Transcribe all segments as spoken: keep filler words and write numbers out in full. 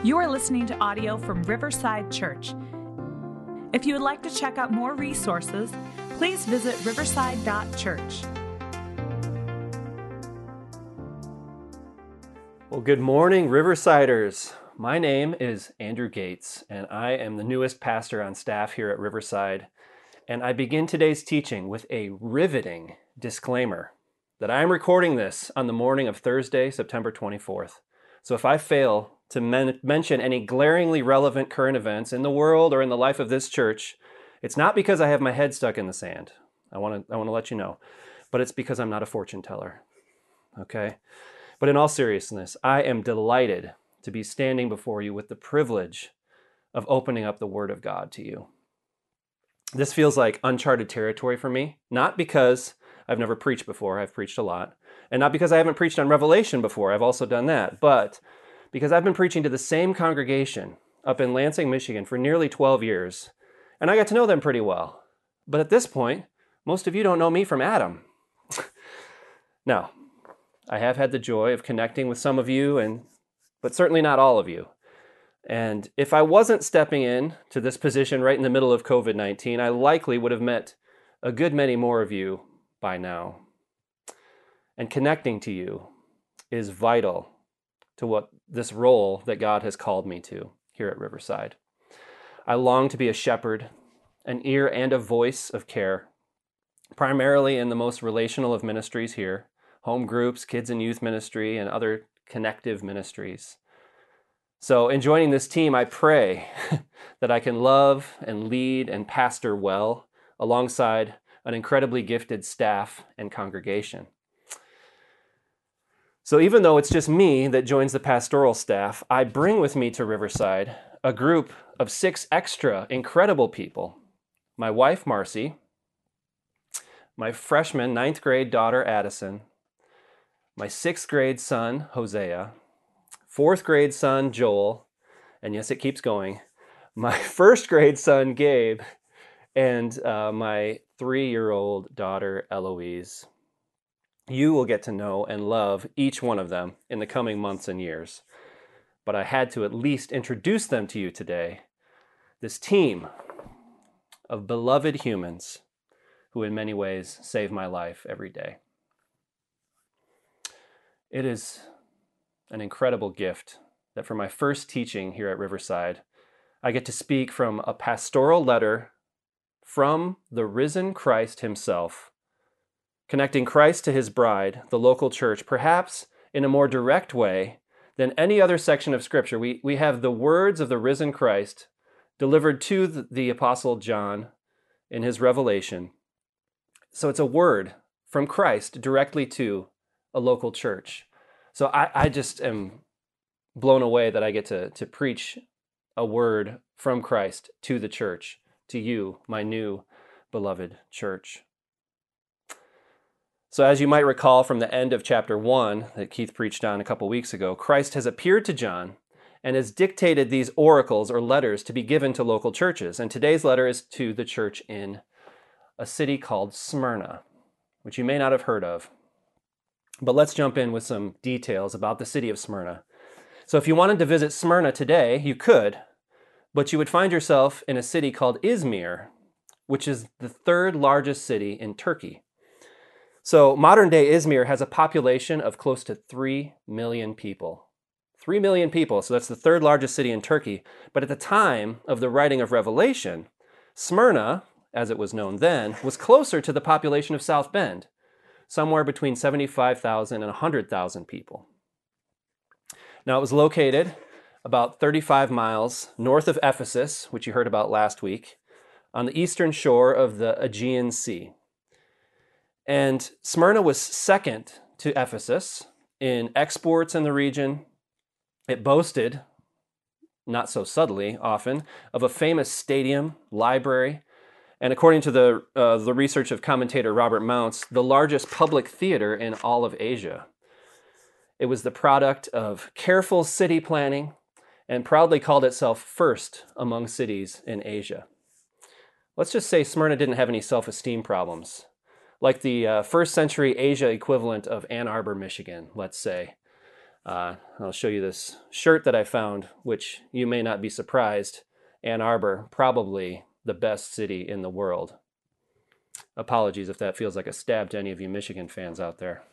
You are listening to audio from Riverside Church. If you would like to check out more resources, please visit riverside dot church. Well, good morning, Riversiders. My name is Andrew Gates, and I am the newest pastor on staff here at Riverside. And I begin today's teaching with a riveting disclaimer that I am recording this on the morning of Thursday, September twenty-fourth. So if I fail to men- mention any glaringly relevant current events in the world or in the life of this church, it's not because I have my head stuck in the sand. I want to I want to let you know, but it's because I'm not a fortune teller. Okay? But in all seriousness, I am delighted to be standing before you with the privilege of opening up the Word of God to you. This feels like uncharted territory for me, not because I've never preached before, I've preached a lot, and not because I haven't preached on Revelation before, I've also done that, but because I've been preaching to the same congregation up in Lansing, Michigan for nearly twelve years, and I got to know them pretty well. But at this point, most of you don't know me from Adam. Now, I have had the joy of connecting with some of you, and but certainly not all of you. And if I wasn't stepping in to this position right in the middle of covid nineteen, I likely would have met a good many more of you by now. And connecting to you is vital to what this role that God has called me to here at Riverside. I long to be a shepherd, an ear and a voice of care, primarily in the most relational of ministries here, home groups, kids and youth ministry, and other connective ministries. So in joining this team, I pray that I can love and lead and pastor well alongside an incredibly gifted staff and congregation. So even though it's just me that joins the pastoral staff, I bring with me to Riverside a group of six extra incredible people. My wife, Marcy, my freshman ninth grade daughter, Addison, my sixth grade son, Hosea, fourth grade son, Joel, and yes, it keeps going, my first grade son, Gabe, and uh, my three-year-old daughter, Eloise. You will get to know and love each one of them in the coming months and years. But I had to at least introduce them to you today. This team of beloved humans who in many ways save my life every day. It is an incredible gift that for my first teaching here at Riverside, I get to speak from a pastoral letter from the risen Christ himself, connecting Christ to his bride, the local church, perhaps in a more direct way than any other section of Scripture. We, we have the words of the risen Christ delivered to the, the Apostle John in his revelation. So it's a word from Christ directly to a local church. So I, I just am blown away that I get to, to preach a word from Christ to the church, to you, my new beloved church. So as you might recall from the end of chapter one that Keith preached on a couple weeks ago, Christ has appeared to John and has dictated these oracles or letters to be given to local churches. And today's letter is to the church in a city called Smyrna, which you may not have heard of. But let's jump in with some details about the city of Smyrna. So if you wanted to visit Smyrna today, you could, but you would find yourself in a city called Izmir, which is the third largest city in Turkey. So modern-day Izmir has a population of close to three million people. three million people, so that's the third largest city in Turkey. But at the time of the writing of Revelation, Smyrna, as it was known then, was closer to the population of South Bend, somewhere between seventy-five thousand and one hundred thousand people. Now, it was located about thirty-five miles north of Ephesus, which you heard about last week, on the eastern shore of the Aegean Sea. And Smyrna was second to Ephesus in exports in the region. It boasted, not so subtly often, of a famous stadium, library, and according to the uh, the research of commentator Robert Mounts, the largest public theater in all of Asia. It was the product of careful city planning and proudly called itself first among cities in Asia. Let's just say Smyrna didn't have any self-esteem problems, like the uh, first century Asia equivalent of Ann Arbor, Michigan, let's say. Uh, I'll show you this shirt that I found, which you may not be surprised. Ann Arbor, probably the best city in the world. Apologies if that feels like a stab to any of you Michigan fans out there.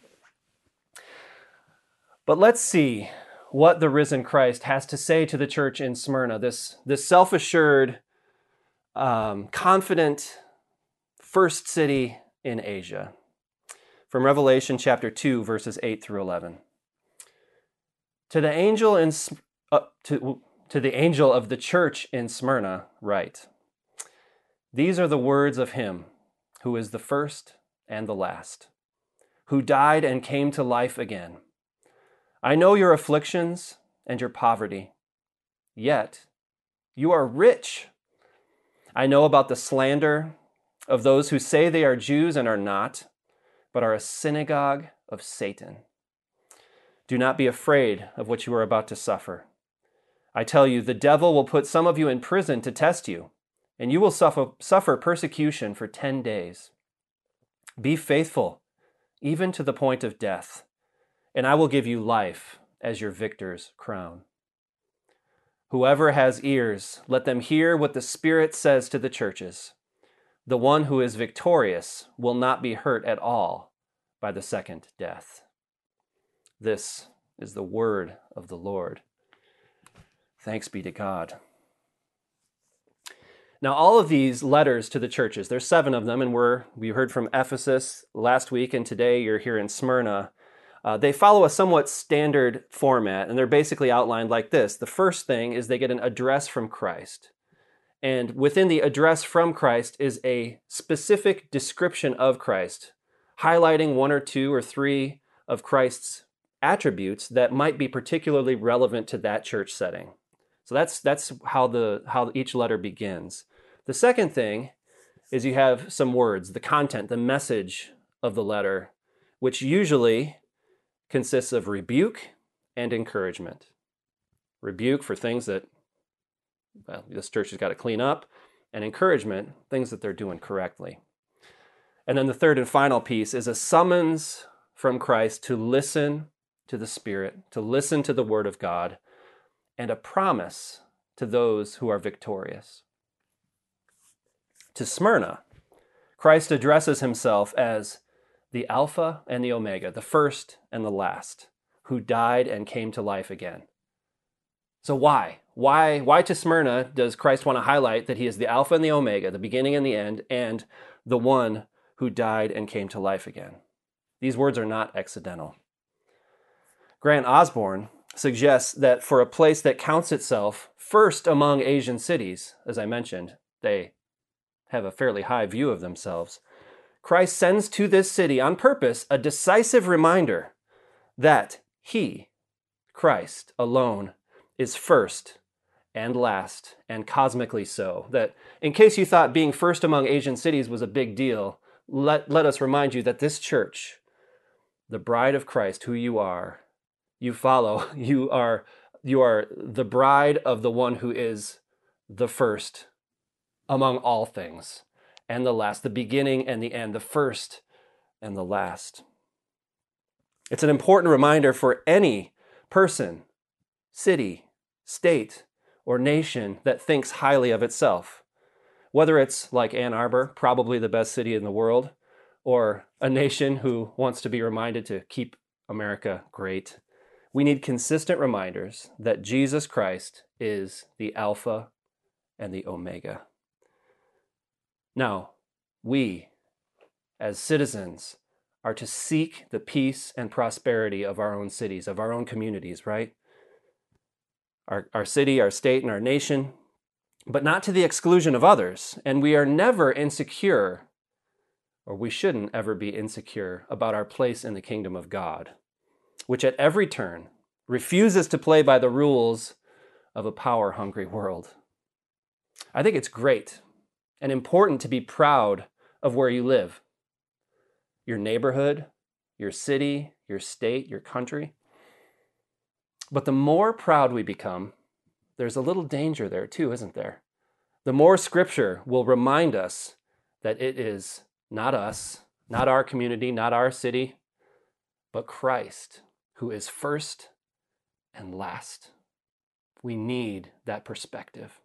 But let's see what the risen Christ has to say to the church in Smyrna, this, this self-assured, um, confident first city in Asia. From Revelation chapter two, verses eight through eleven. To the angel in uh, to, to the angel of the church in Smyrna, write, these are the words of him who is the first and the last, who died and came to life again. I know your afflictions and your poverty, yet you are rich. I know about the slander of those who say they are Jews and are not, but are a synagogue of Satan. Do not be afraid of what you are about to suffer. I tell you, the devil will put some of you in prison to test you, and you will suffer, suffer persecution for ten days. Be faithful, even to the point of death, and I will give you life as your victor's crown. Whoever has ears, let them hear what the Spirit says to the churches. The one who is victorious will not be hurt at all by the second death. This is the word of the Lord. Thanks be to God. Now, all of these letters to the churches, there's seven of them, and we're, we heard from Ephesus last week, and today you're here in Smyrna. Uh, they follow a somewhat standard format, and they're basically outlined like this. The first thing is they get an address from Christ. And within the address from Christ is a specific description of Christ, highlighting one or two or three of Christ's attributes that might be particularly relevant to that church setting. So that's that's how the how each letter begins. The second thing is you have some words, the content, the message of the letter, which usually consists of rebuke and encouragement. Rebuke for things that, well, this church has got to clean up, and encouragement, things that they're doing correctly. And then the third and final piece is a summons from Christ to listen to the Spirit, to listen to the Word of God, and a promise to those who are victorious. To Smyrna, Christ addresses himself as the Alpha and the Omega, the first and the last, who died and came to life again. So why? Why, why to Smyrna does Christ want to highlight that he is the Alpha and the Omega, the beginning and the end, and the one who died and came to life again? These words are not accidental. Grant Osborne suggests that for a place that counts itself first among Asian cities, as I mentioned, they have a fairly high view of themselves, Christ sends to this city on purpose a decisive reminder that he, Christ alone, is first and last and cosmically so. That in case you thought being first among Asian cities was a big deal, let, let us remind you that this church, the bride of Christ, who you are, you follow, you are, you are the bride of the one who is the first among all things, and the last, the beginning and the end, the first and the last. It's an important reminder for any person, city, state, or nation that thinks highly of itself. Whether it's like Ann Arbor, probably the best city in the world, or a nation who wants to be reminded to keep America great. We need consistent reminders that Jesus Christ is the Alpha and the Omega. Now, we, as citizens, are to seek the peace and prosperity of our own cities, of our own communities, right? Our, our city, our state, and our nation, but not to the exclusion of others. And we are never insecure, or we shouldn't ever be insecure about our place in the kingdom of God, which at every turn refuses to play by the rules of a power-hungry world. I think it's great and important to be proud of where you live, your neighborhood, your city, your state, your country. But the more proud we become, there's a little danger there too, isn't there? The more Scripture will remind us that it is not us, not our community, not our city, but Christ, who is first and last. We need that perspective.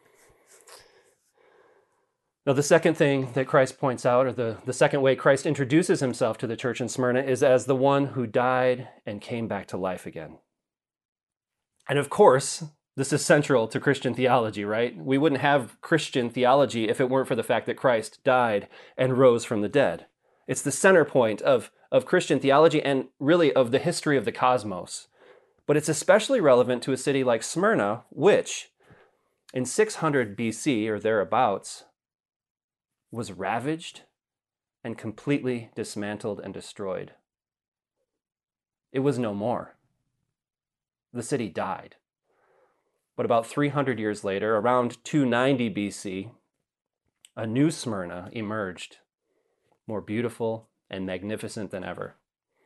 Now, the second thing that Christ points out, or the, the second way Christ introduces himself to the church in Smyrna, is as the one who died and came back to life again. And of course, this is central to Christian theology, right? We wouldn't have Christian theology if it weren't for the fact that Christ died and rose from the dead. It's the center point of, of Christian theology and really of the history of the cosmos. But it's especially relevant to a city like Smyrna, which in six hundred B C or thereabouts was ravaged and completely dismantled and destroyed. It was no more. The city died. But about three hundred years later, around two ninety B C, a new Smyrna emerged, more beautiful and magnificent than ever.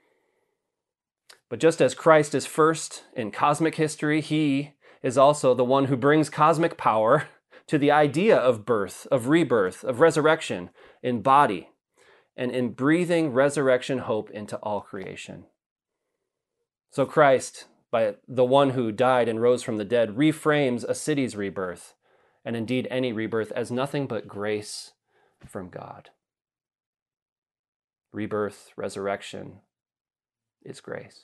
But just as Christ is first in cosmic history, he is also the one who brings cosmic power to the idea of birth, of rebirth, of resurrection in body, and in breathing resurrection hope into all creation. So Christ, by the one who died and rose from the dead, reframes a city's rebirth, and indeed any rebirth, as nothing but grace from God. Rebirth, resurrection is grace.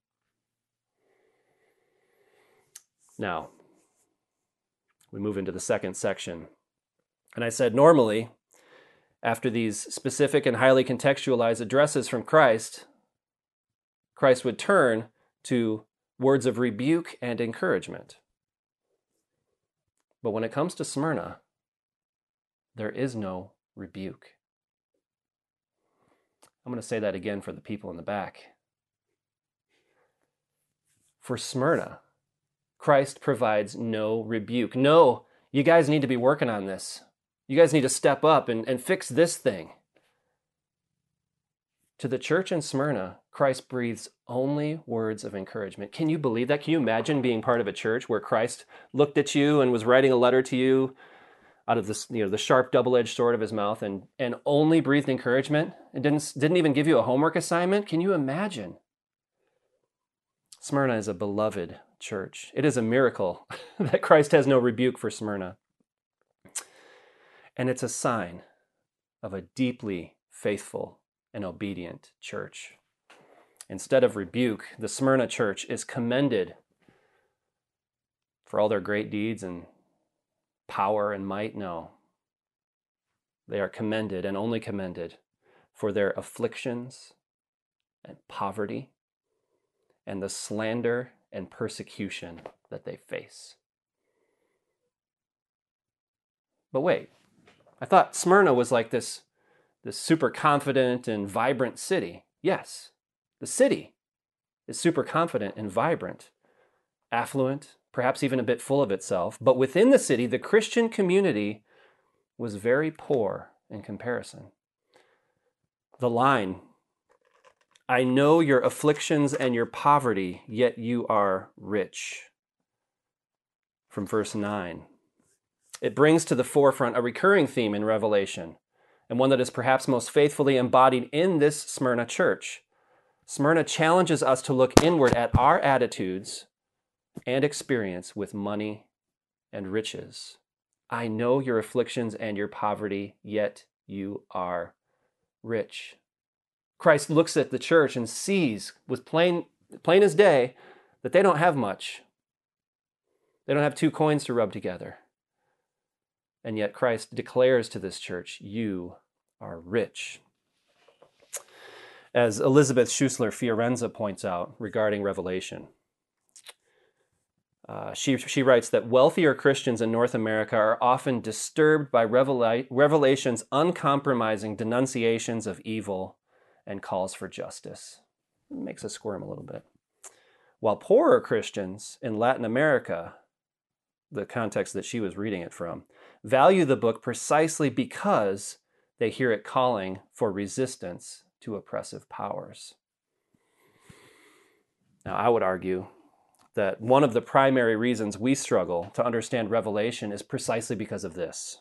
Now, we move into the second section. And I said normally, after these specific and highly contextualized addresses from Christ, Christ would turn to words of rebuke and encouragement. But when it comes to Smyrna, there is no rebuke. I'm going to say that again for the people in the back. For Smyrna, Christ provides no rebuke. No, you guys need to be working on this. You guys need to step up and, and fix this thing. To the church in Smyrna, Christ breathes only words of encouragement. Can you believe that? Can you imagine being part of a church where Christ looked at you and was writing a letter to you out of this, you know, the sharp double-edged sword of his mouth and, and only breathed encouragement and didn't, didn't even give you a homework assignment? Can you imagine? Smyrna is a beloved church. It is a miracle that Christ has no rebuke for Smyrna. And it's a sign of a deeply faithful and obedient church. Instead of rebuke, the Smyrna church is commended for all their great deeds and power and might. No. They are commended and only commended for their afflictions and poverty and the slander and persecution that they face. But wait, I thought Smyrna was like this, this super confident and vibrant city. Yes, the city is super confident and vibrant, affluent, perhaps even a bit full of itself. But within the city, the Christian community was very poor in comparison. The line, "I know your afflictions and your poverty, yet you are rich," from verse nine. It brings to the forefront a recurring theme in Revelation, and one that is perhaps most faithfully embodied in this Smyrna church. Smyrna challenges us to look inward at our attitudes and experience with money and riches. I know your afflictions and your poverty, yet you are rich. Christ looks at the church and sees with plain, plain as day that they don't have much. They don't have two coins to rub together. And yet Christ declares to this church, you are rich. As Elizabeth Schussler Fiorenza points out regarding Revelation, uh, she, she writes that wealthier Christians in North America are often disturbed by Revela- Revelation's uncompromising denunciations of evil and calls for justice. It makes us squirm a little bit. While poorer Christians in Latin America, the context that she was reading it from, value the book precisely because they hear it calling for resistance to oppressive powers. Now, I would argue that one of the primary reasons we struggle to understand Revelation is precisely because of this.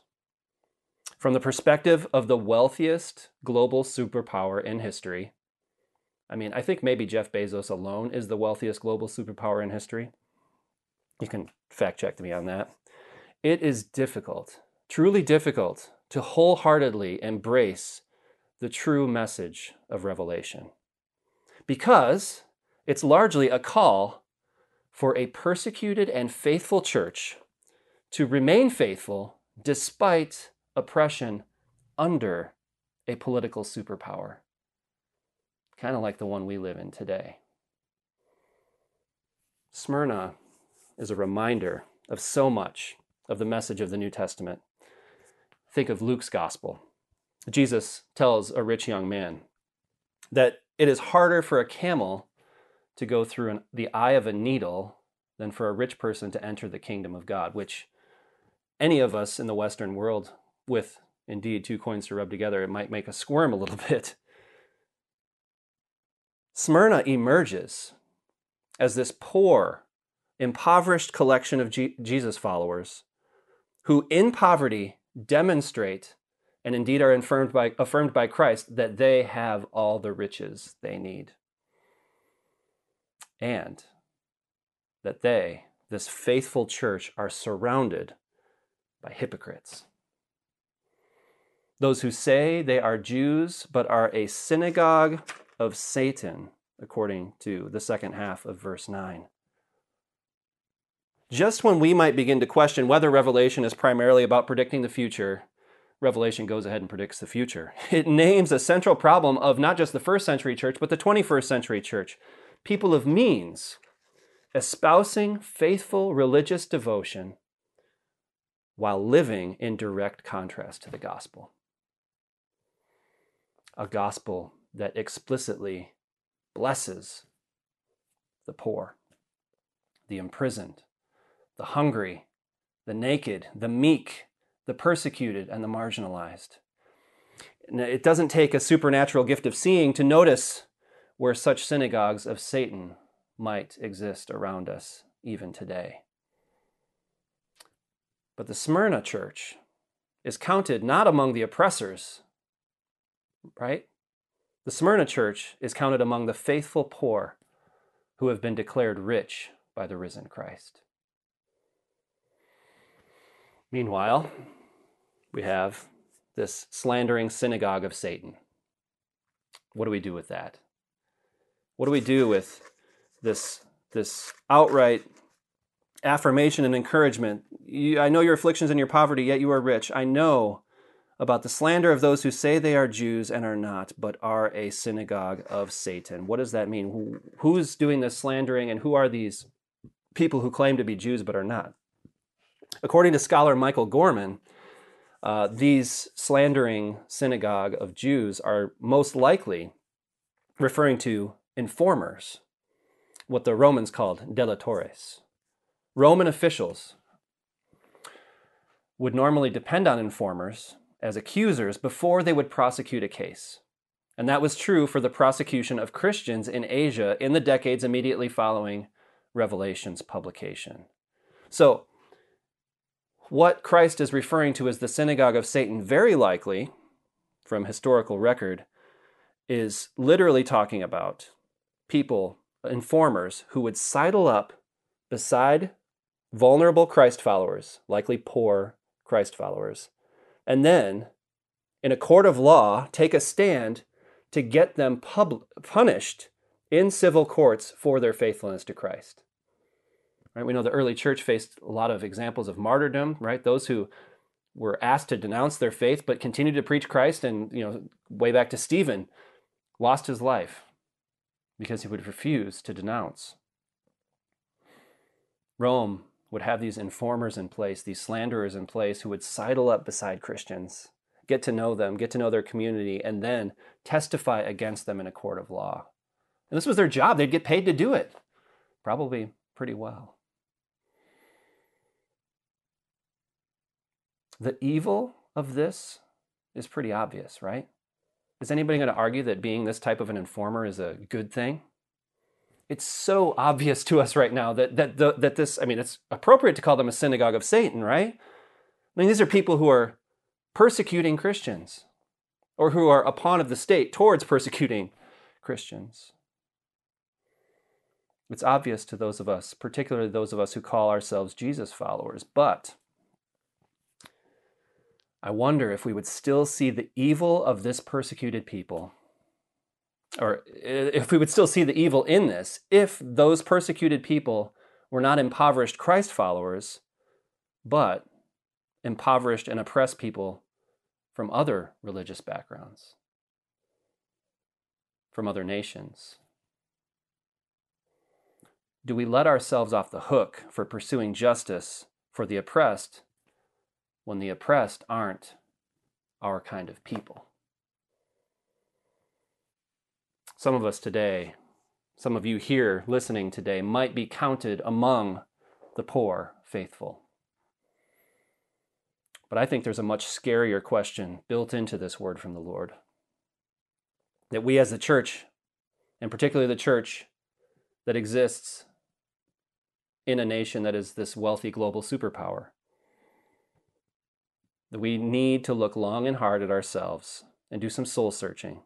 From the perspective of the wealthiest global superpower in history, I mean, I think maybe Jeff Bezos alone is the wealthiest global superpower in history. You can fact check me on that. It is difficult, truly difficult, to wholeheartedly embrace the true message of Revelation, because it's largely a call for a persecuted and faithful church to remain faithful despite oppression under a political superpower, kind of like the one we live in today. Smyrna is a reminder of so much of the message of the New Testament. Think of Luke's gospel. Jesus tells a rich young man that it is harder for a camel to go through an, the eye of a needle than for a rich person to enter the kingdom of God, which any of us in the Western world, with indeed two coins to rub together, it might make us squirm a little bit. Smyrna emerges as this poor, impoverished collection of G- Jesus followers who in poverty demonstrate and indeed are affirmed by, affirmed by Christ that they have all the riches they need. And that they, this faithful church, are surrounded by hypocrites. Those who say they are Jews but are a synagogue of Satan, according to the second half of verse nine. Just when we might begin to question whether Revelation is primarily about predicting the future, Revelation goes ahead and predicts the future. It names a central problem of not just the first century church, but the twenty-first century church. People of means, espousing faithful religious devotion while living in direct contrast to the gospel. A gospel that explicitly blesses the poor, the imprisoned, the hungry, the naked, the meek, the persecuted, and the marginalized. And it doesn't take a supernatural gift of seeing to notice where such synagogues of Satan might exist around us even today. But the Smyrna church is counted not among the oppressors, right? The Smyrna church is counted among the faithful poor who have been declared rich by the risen Christ. Meanwhile, we have this slandering synagogue of Satan. What do we do with that? What do we do with this, this outright affirmation and encouragement? You, I know your afflictions and your poverty, yet you are rich. I know about the slander of those who say they are Jews and are not, but are a synagogue of Satan. What does that mean? Who, who's doing this slandering, and who are these people who claim to be Jews but are not? According to scholar Michael Gorman, uh, these slandering synagogue of Jews are most likely referring to informers, what the Romans called delatores. Roman officials would normally depend on informers as accusers before they would prosecute a case. And that was true for the prosecution of Christians in Asia in the decades immediately following Revelation's publication. So, what Christ is referring to as the synagogue of Satan, very likely, from historical record, is literally talking about people, informers, who would sidle up beside vulnerable Christ followers, likely poor Christ followers, and then, in a court of law, take a stand to get them pub- punished in civil courts for their faithfulness to Christ. Right? We know the early church faced a lot of examples of martyrdom, right? Those who were asked to denounce their faith but continued to preach Christ, and, you know, way back to Stephen, lost his life because he would refuse to denounce. Rome would have these informers in place, these slanderers in place, who would sidle up beside Christians, get to know them, get to know their community, and then testify against them in a court of law. And this was their job. They'd get paid to do it, probably pretty well. The evil of this is pretty obvious, right? Is anybody going to argue that being this type of an informer is a good thing? It's so obvious to us right now that that the, that this, I mean, it's appropriate to call them a synagogue of Satan, right? I mean, these are people who are persecuting Christians, or who are a pawn of the state towards persecuting Christians. It's obvious to those of us, particularly those of us who call ourselves Jesus followers, but I wonder if we would still see the evil of this persecuted people, or if we would still see the evil in this, if those persecuted people were not impoverished Christ followers, but impoverished and oppressed people from other religious backgrounds, from other nations. Do we let ourselves off the hook for pursuing justice for the oppressed when the oppressed aren't our kind of people? Some of us today, some of you here listening today, might be counted among the poor faithful. But I think there's a much scarier question built into this word from the Lord. That we as the church, and particularly the church that exists in a nation that is this wealthy global superpower, that we need to look long and hard at ourselves and do some soul searching.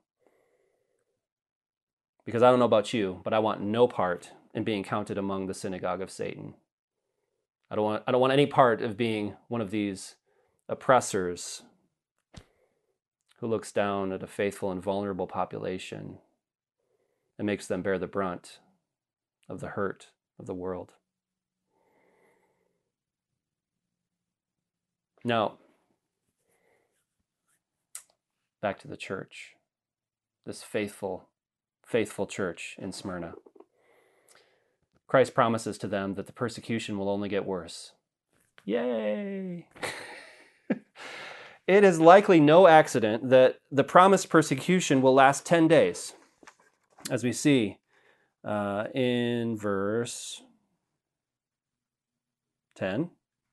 Because I don't know about you, but I want no part in being counted among the synagogue of Satan. I don't want, I don't want any part of being one of these oppressors who looks down at a faithful and vulnerable population and makes them bear the brunt of the hurt of the world. Now, back to the church, this faithful, faithful church in Smyrna. Christ promises to them that the persecution will only get worse. Yay! It is likely no accident that the promised persecution will last ten days, as we see uh, in verse ten.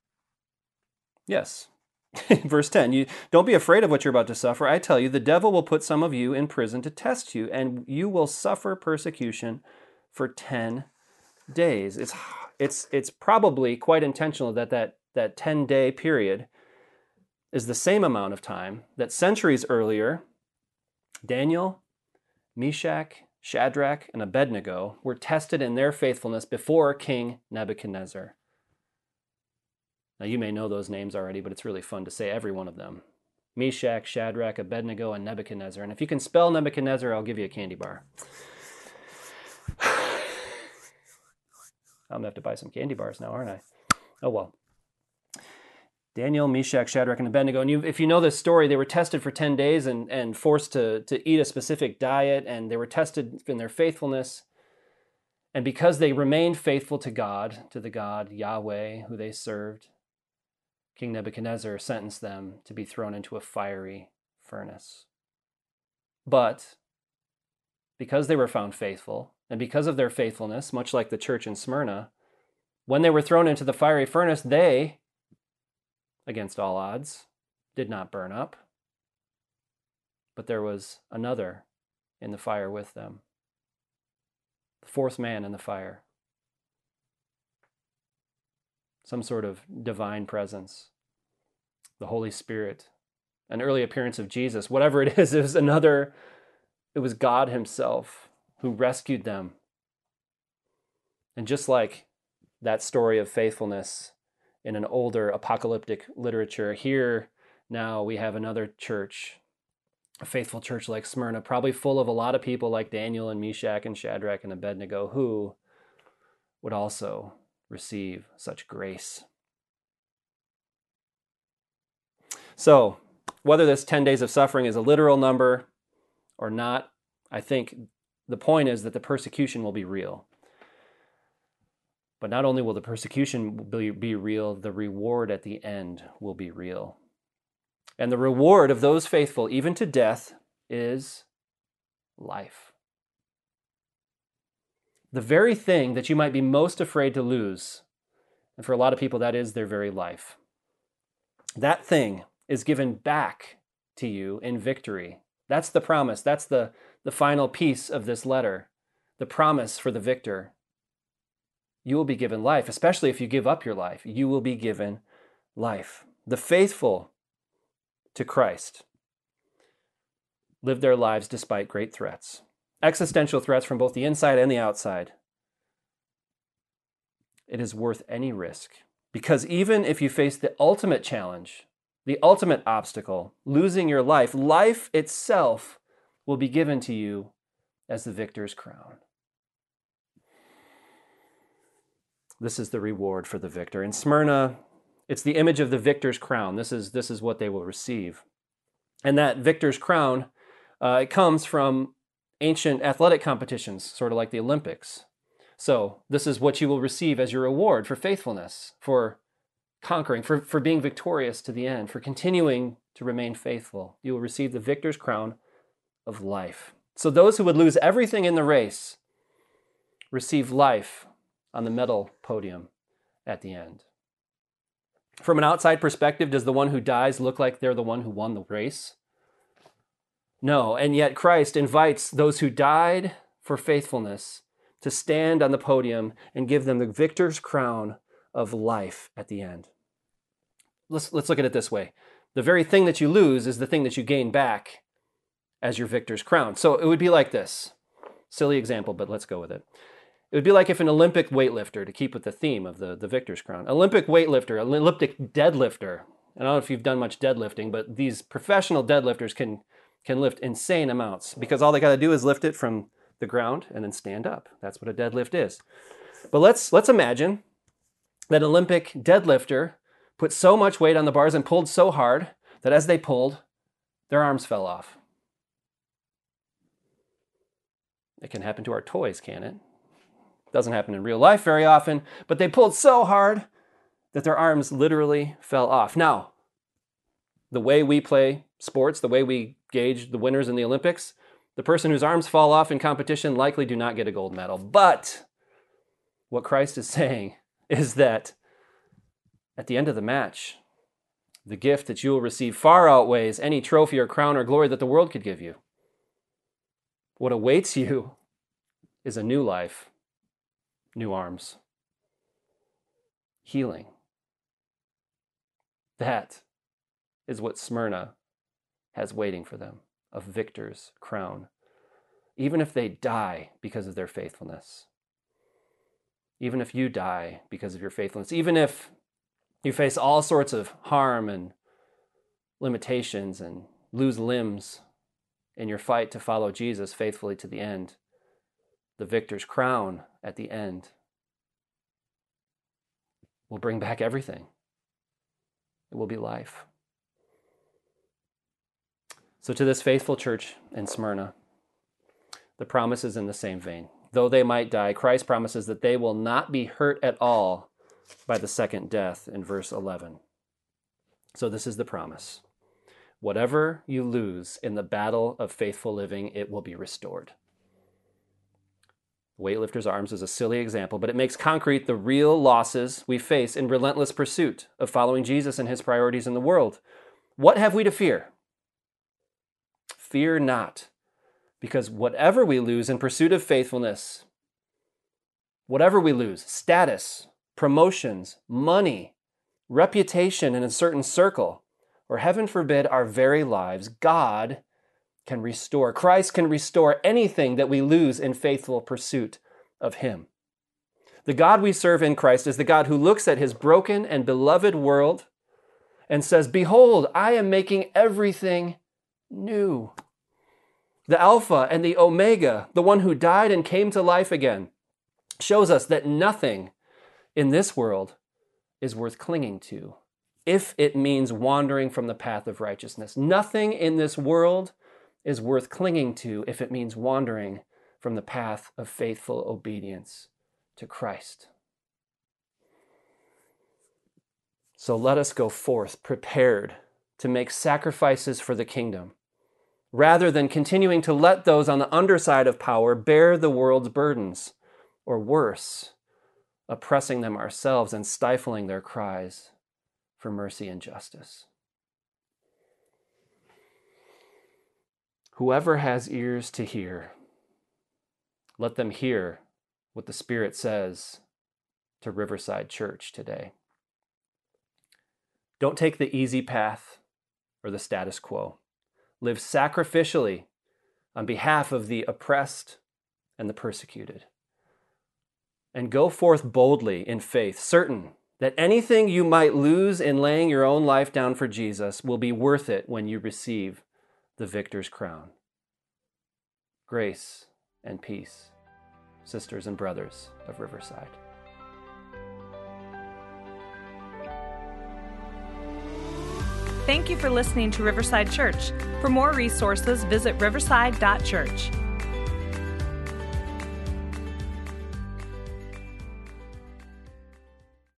Yes, verse ten. You don't be afraid of what you're about to suffer. I tell you, the devil will put some of you in prison to test you, and you will suffer persecution for ten days. It's it's it's probably quite intentional that that that ten-day period is the same amount of time that centuries earlier, Daniel, Meshach, Shadrach, and Abednego were tested in their faithfulness before King Nebuchadnezzar. Now, you may know those names already, but it's really fun to say every one of them. Meshach, Shadrach, Abednego, and Nebuchadnezzar. And if you can spell Nebuchadnezzar, I'll give you a candy bar. I'm going to have to buy some candy bars now, aren't I? Oh, well. Daniel, Meshach, Shadrach, and Abednego. And you, if you know this story, they were tested for ten days and, and forced to, to eat a specific diet, and they were tested in their faithfulness. And because they remained faithful to God, to the God Yahweh, who they served, King Nebuchadnezzar sentenced them to be thrown into a fiery furnace. But because they were found faithful, and because of their faithfulness, much like the church in Smyrna, when they were thrown into the fiery furnace, they, against all odds, did not burn up. But there was another in the fire with them. The fourth man in the fire. Some sort of divine presence. The Holy Spirit. An early appearance of Jesus. Whatever it is, it was another, it was God himself who rescued them. And just like that story of faithfulness in an older apocalyptic literature, here now we have another church, a faithful church like Smyrna, probably full of a lot of people like Daniel and Meshach and Shadrach and Abednego, who would also receive such grace. So, whether this ten days of suffering is a literal number or not, I think the point is that the persecution will be real. But not only will the persecution be, be real, the reward at the end will be real. And the reward of those faithful, even to death, is life. The very thing that you might be most afraid to lose, and for a lot of people that is their very life, that thing is given back to you in victory. That's the promise. That's the, the final piece of this letter. The promise for the victor. You will be given life, especially if you give up your life. You will be given life. The faithful to Christ live their lives despite great threats. Existential threats from both the inside and the outside. it is worth any risk. Because even if you face the ultimate challenge, the ultimate obstacle, losing your life, life itself will be given to you as the victor's crown. This is the reward for the victor. In Smyrna, it's the image of the victor's crown. This is, this is what they will receive. And that victor's crown, uh, it comes from ancient athletic competitions, sort of like the Olympics. So this is what you will receive as your reward for faithfulness, for conquering, for, for being victorious to the end, for continuing to remain faithful. You will receive the victor's crown of life. So those who would lose everything in the race receive life on the medal podium at the end. From an outside perspective, does the one who dies look like they're the one who won the race? No, and yet Christ invites those who died for faithfulness to stand on the podium and give them the victor's crown of life at the end. Let's, let's look at it this way. The very thing that you lose is the thing that you gain back as your victor's crown. So it would be like this. Silly example, but let's go with it. It would be like if an Olympic weightlifter, to keep with the theme of the, the victor's crown, Olympic weightlifter, an Olympic deadlifter, I don't know if you've done much deadlifting, but these professional deadlifters can, can lift insane amounts because all they got to do is lift it from the ground and then stand up. That's what a deadlift is. But let's, let's imagine that an Olympic deadlifter put so much weight on the bars and pulled so hard that as they pulled, their arms fell off. It can happen to our toys, can it? Doesn't happen in real life very often, but they pulled so hard that their arms literally fell off. Now, the way we play sports, the way we gauge the winners in the Olympics, the person whose arms fall off in competition likely do not get a gold medal. But what Christ is saying is that at the end of the match, the gift that you will receive far outweighs any trophy or crown or glory that the world could give you. What awaits you is a new life, new arms, healing. That is what Smyrna has waiting for them, a victor's crown, even if they die because of their faithfulness. Even if you die because of your faithfulness, even if you face all sorts of harm and limitations and lose limbs in your fight to follow Jesus faithfully to the end, the victor's crown at the end will bring back everything. It will be life. So to this faithful church in Smyrna, the promise is in the same vein. Though they might die, Christ promises that they will not be hurt at all by the second death in verse eleven. So this is the promise. Whatever you lose in the battle of faithful living, it will be restored. Weightlifter's arms is a silly example, but it makes concrete the real losses we face in relentless pursuit of following Jesus and his priorities in the world. What have we to fear? Fear not, because whatever we lose in pursuit of faithfulness, whatever we lose, status, promotions, money, reputation in a certain circle, or heaven forbid, our very lives, God can restore. Christ can restore anything that we lose in faithful pursuit of him. The God we serve in Christ is the God who looks at his broken and beloved world and says, "Behold, I am making everything new." The Alpha and the Omega, the one who died and came to life again, shows us that nothing in this world is worth clinging to if it means wandering from the path of righteousness. Nothing in this world is worth clinging to if it means wandering from the path of faithful obedience to Christ. So let us go forth prepared to make sacrifices for the kingdom, rather than continuing to let those on the underside of power bear the world's burdens, or worse, oppressing them ourselves and stifling their cries for mercy and justice. Whoever has ears to hear, let them hear what the Spirit says to Riverside Church today. Don't take the easy path or the status quo. Live sacrificially on behalf of the oppressed and the persecuted. and go forth boldly in faith, certain that anything you might lose in laying your own life down for Jesus will be worth it when you receive the victor's crown. Grace and peace, sisters and brothers of Riverside. Thank you for listening to Riverside Church. For more resources, visit riverside dot church.